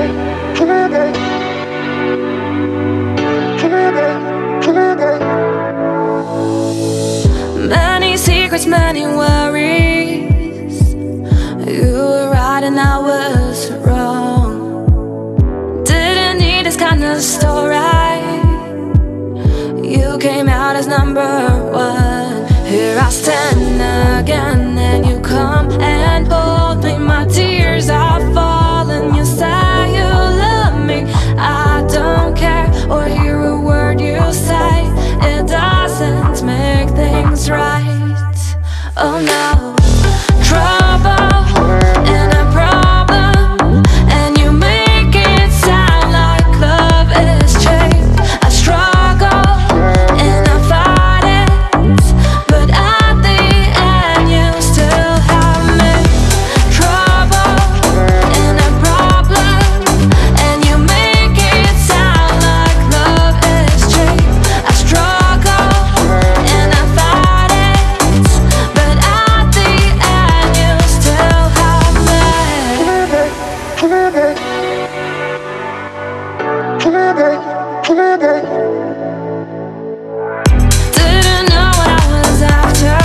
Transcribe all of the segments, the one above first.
Many secrets, many worries. You were right and I was wrong. Didn't need this kind of story. You came out as #1. Here I stand again, and you come and hold me. My tears are falling. You say you love me, I don't care or hear a word you say. It doesn't make things right. Oh no. Trouble and a problem, and you make it sound like love is cheap. I struggle and I fight it, but at the end you still have me. Trouble and a problem, and you make it sound like love is cheap. I struggle and I fight it, but at the end you still have me. Didn't know what I was after.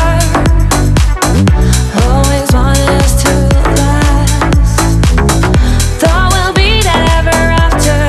Always wanted us to last. Thought we'll be that ever after.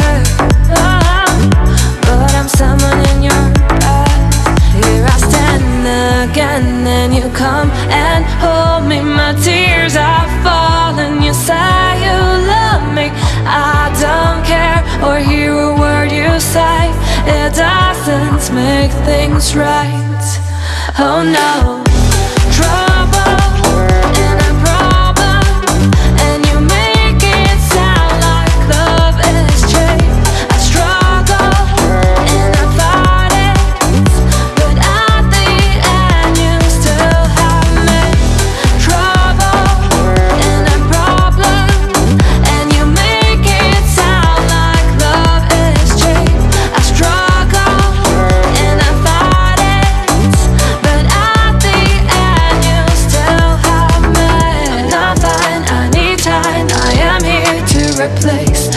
But I'm someone in your past. Here I stand again, and you come and hold me. My tears are falling. You say you love me, I don't care or hear a word you say. It doesn't make things right. Oh no. Trouble and a problem, and you make it sound like love is cheap. I struggle and I fight it, but at the end you still have me. Trouble and a problem, and you make it sound like love is cheap. I struggle and I fight it, but at the end you still have me. I'm not fine, I need time, I am here to replace